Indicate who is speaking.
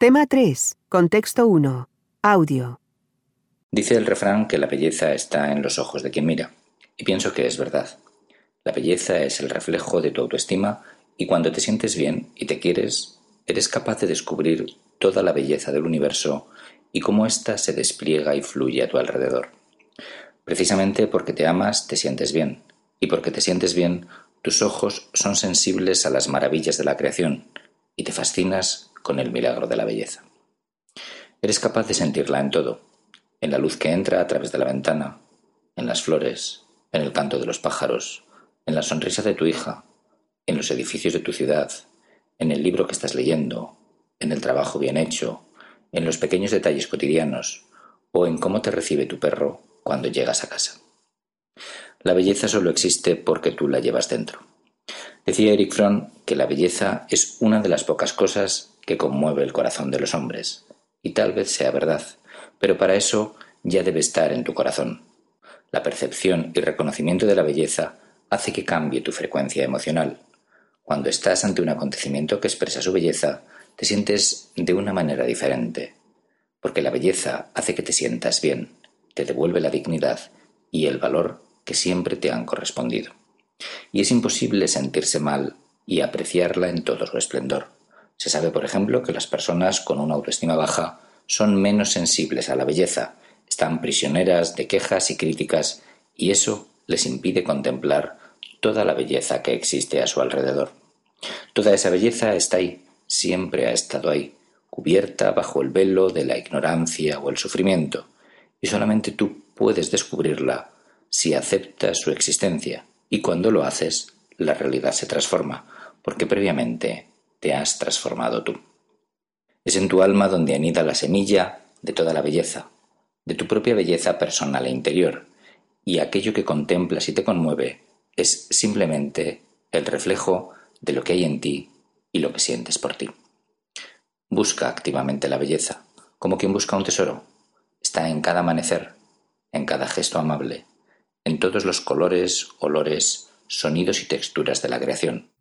Speaker 1: Tema 3. Contexto 1. Audio.
Speaker 2: Dice el refrán que la belleza está en los ojos de quien mira, y pienso que es verdad. La belleza es el reflejo de tu autoestima y cuando te sientes bien y te quieres, eres capaz de descubrir toda la belleza del universo y cómo ésta se despliega y fluye a tu alrededor. Precisamente porque te amas, te sientes bien, y porque te sientes bien, tus ojos son sensibles a las maravillas de la creación y te fascinas con el milagro de la belleza. Eres capaz de sentirla en todo, en la luz que entra a través de la ventana, en las flores, en el canto de los pájaros, en la sonrisa de tu hija, en los edificios de tu ciudad, en el libro que estás leyendo, en el trabajo bien hecho, en los pequeños detalles cotidianos o en cómo te recibe tu perro cuando llegas a casa. La belleza solo existe porque tú la llevas dentro. Decía Erich Fromm que la belleza es una de las pocas cosas que conmueve el corazón de los hombres, y tal vez sea verdad, pero para eso ya debe estar en tu corazón. La percepción y reconocimiento de la belleza hace que cambie tu frecuencia emocional. Cuando estás ante un acontecimiento que expresa su belleza, te sientes de una manera diferente, porque la belleza hace que te sientas bien, te devuelve la dignidad y el valor que siempre te han correspondido. Y es imposible sentirse mal y apreciarla en todo su esplendor. Se sabe, por ejemplo, que las personas con una autoestima baja son menos sensibles a la belleza, están prisioneras de quejas y críticas, y eso les impide contemplar toda la belleza que existe a su alrededor. Toda esa belleza está ahí, siempre ha estado ahí, cubierta bajo el velo de la ignorancia o el sufrimiento, y solamente tú puedes descubrirla si aceptas su existencia, y cuando lo haces, la realidad se transforma, porque previamente te has transformado tú. Es en tu alma donde anida la semilla de toda la belleza, de tu propia belleza personal e interior, y aquello que contemplas y te conmueve es simplemente el reflejo de lo que hay en ti y lo que sientes por ti. Busca activamente la belleza, como quien busca un tesoro. Está en cada amanecer, en cada gesto amable, en todos los colores, olores, sonidos y texturas de la creación.